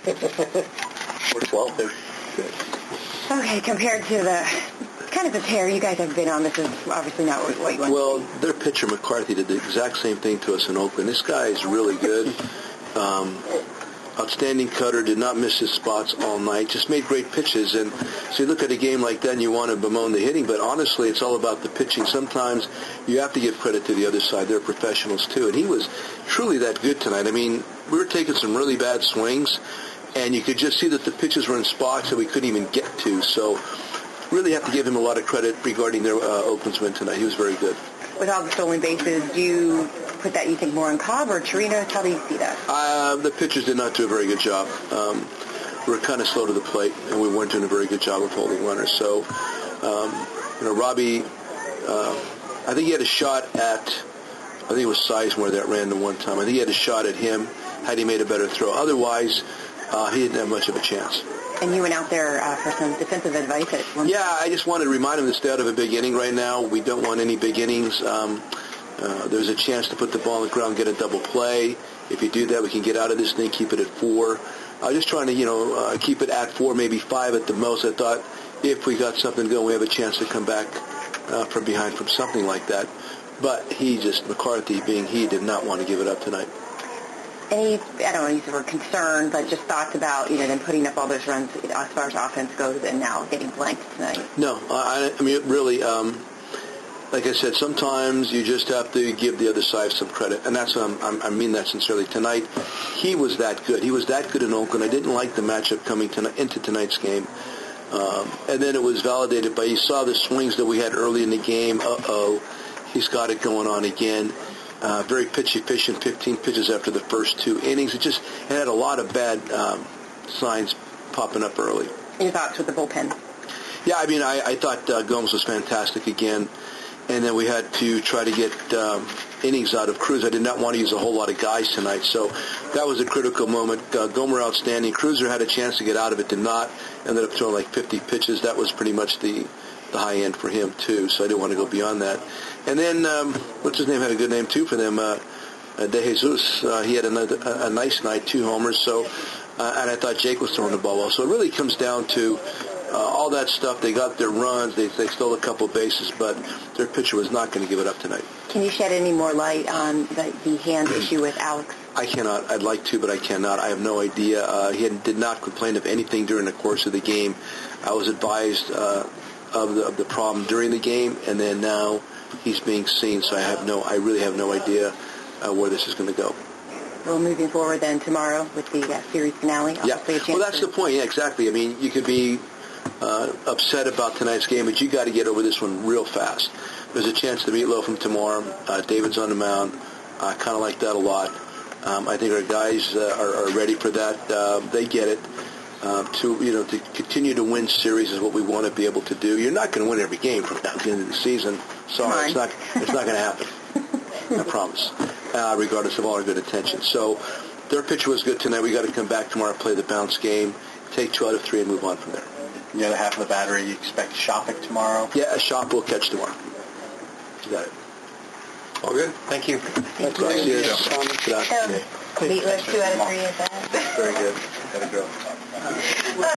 We're 12. Okay, compared to the kind of the tear you guys have been on, this is obviously not what you want. Well, their pitcher, McCarthy, did the exact same thing to us in Oakland. This guy is really good. Outstanding cutter, did not miss his spots all night, just made great pitches. And so you look at a game like that and you want to bemoan the hitting, but honestly it's all about the pitching. Sometimes you have to give credit to the other side. They're professionals too. And he was truly that good tonight. I mean, we were taking some really bad swings, and you could just see that the pitches were in spots that we couldn't even get to. So really have to give him a lot of credit regarding their Oakland's win tonight. He was very good. With all the stolen bases, do you put that, you think, more on Cobb or Chirinos? How do you see that? The pitchers did not do a very good job. We were kind of slow to the plate, and we weren't doing a very good job of holding runners. So, Robbie, I think he had a shot at, I think it was Sizemore that ran the one time. I think he had a shot at him had he made a better throw. Otherwise, he didn't have much of a chance. And you went out there for some defensive advice at one point. Yeah, I just wanted to remind him to stay out of a big inning right now. We don't want any big innings. There's a chance to put the ball on the ground, get a double play. If you do that, we can get out of this thing, keep it at 4. Just trying to, keep it at 4, maybe 5 at the most. I thought if we got something going, we have a chance to come back from behind from something like that. But McCarthy, being he, did not want to give it up tonight. Any, I don't want to use the word concern, but just thoughts about, them putting up all those runs as far as offense goes and now getting blanked tonight? No, I mean, really, like I said, sometimes you just have to give the other side some credit, and that's I mean that sincerely. Tonight, he was that good. He was that good in Oakland. I didn't like the matchup coming into tonight's game. And then it was validated by, you saw the swings that we had early in the game. He's got it going on again. Very pitch efficient, 15 pitches after the first 2 innings. It had a lot of bad signs popping up early. Your thoughts with the bullpen? Yeah, I mean, I thought Gomes was fantastic again. And then we had to try to get innings out of Cruz. I did not want to use a whole lot of guys tonight. So that was a critical moment. Gomer outstanding. Cruiser had a chance to get out of it, did not. Ended up throwing like 50 pitches. That was pretty much the high end for him, too. So I didn't want to go beyond that. And then, what's his name, had a good name, too, for them. De Jesus, he had a nice night, 2 homers. So, and I thought Jake was throwing the ball well. So it really comes down to all that stuff. They got their runs. They stole a couple of bases, but their pitcher was not going to give it up tonight. Can you shed any more light on the hand issue with Alex? I cannot. I'd like to, but I cannot. I have no idea. He did not complain of anything during the course of the game. I was advised of the problem during the game, and then now he's being seen. So I really have no idea where this is going to go. Well, moving forward then tomorrow with the series finale. Yeah. Well, that's the point. Yeah, exactly. I mean, you could be upset about tonight's game, but you got to get over this one real fast. There's a chance to meet Lotham tomorrow. David's on the mound. I kind of like that a lot. I think our guys are ready for that. They get it. To continue to win series is what we want to be able to do. You're not going to win every game from now to the end of the season. Sorry, it's not going to happen. I promise. Regardless of all our good intentions. So their pitcher was good tonight. We got to come back tomorrow, play the bounce game, take 2 out of 3, and move on from there. The other half of the battery, you expect Shopik tomorrow? Yeah, Shop will catch tomorrow. You got it. All good? Thank you. Thank you. Gracias. So, Meatloaf 2 out of 3 is that? Very good. Gotta go.